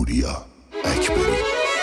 پوریا اکبری.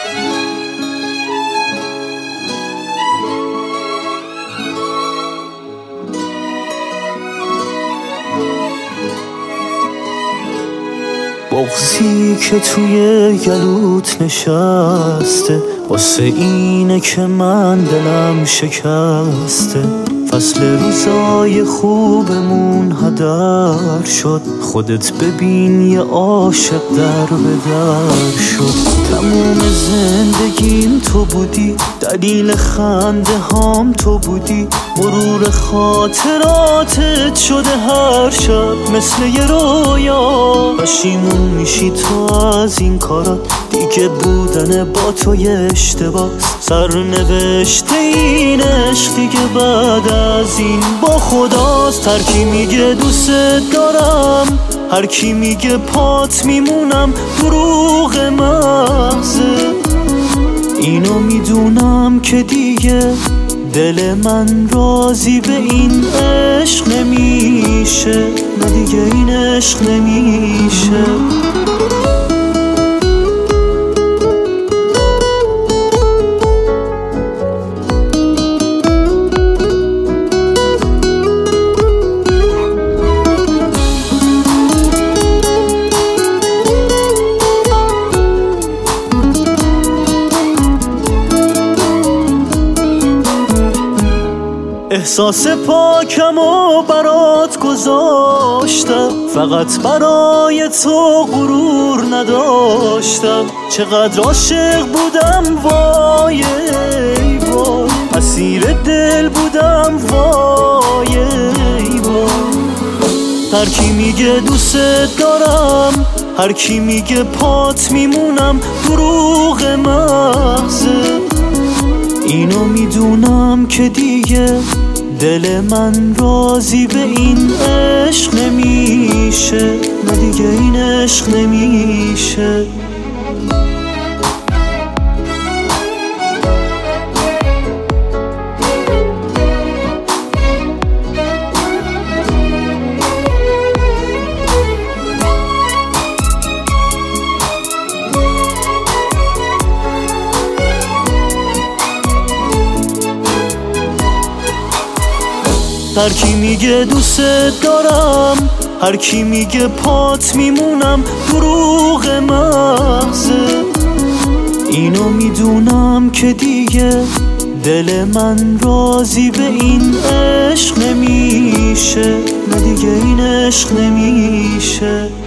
بغضی که توی گلوت نشسته واسه اینه که من دلم شکسته. فصل روزای خوبمون هدر شد، خودت ببین یه عاشق در به در شد. تموم زندگیم تو بودی، دلیل خنده هام تو بودی، مرور خاطراتت شده هر شب مثل یه رویا. پشیمون میشی تو از این کارات، دیگه بودن با تو یه اشتباس. سرنوشته این عشق دیگه بعد از این با خداست. هر کی میگه دوست دارم، هر کی میگه پات میمونم، دروغ محضه. اینو میدونم که دیگه دل من راضی به این عشق نمیشه، نه دیگه این عشق نمیشه. احساس پاکم و برات گذاشتم، فقط برای تو غرور نداشتم. چقدر عاشق بودم وای وای، اسیر دل بودم وای وای. هر کی میگه دوست دارم، هر کی میگه پات میمونم، دروغ محضه. اینو میدونم که دیگه دل من راضی به این عشق نمیشه، نه دیگه این عشق نمیشه. هر کی میگه دوست دارم، هر کی میگه پات میمونم، دروغ محضه. اینو میدونم که دیگه دل من راضی به این عشق نمیشه، نه دیگه این عشق نمیشه.